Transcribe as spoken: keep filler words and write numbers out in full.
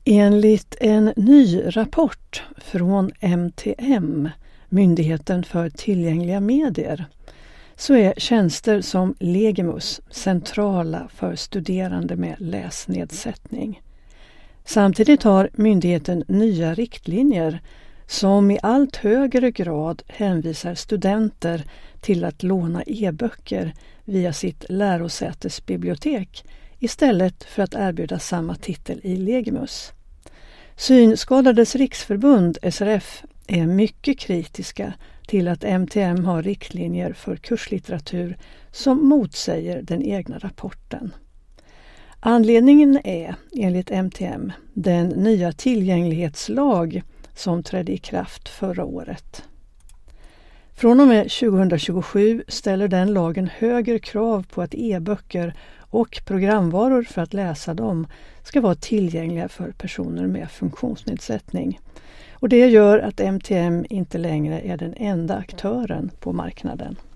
Enligt en ny rapport från M T M, Myndigheten för tillgängliga medier, så är tjänster som Legimus centrala för studerande med läsnedsättning. Samtidigt har myndigheten nya riktlinjer som i allt högre grad hänvisar studenter till att låna e-böcker via sitt lärosätesbibliotek istället för att erbjuda samma titel i Legimus. Synskadades riksförbund S R F är mycket kritiska till att M T M har riktlinjer för kurslitteratur som motsäger den egna rapporten. Anledningen är, enligt M T M, den nya tillgänglighetslag som trädde i kraft förra året. Från och med tjugohundratjugosju ställer den lagen högre krav på att e-böcker och programvaror för att läsa dem ska vara tillgängliga för personer med funktionsnedsättning. Och det gör att M T M inte längre är den enda aktören på marknaden.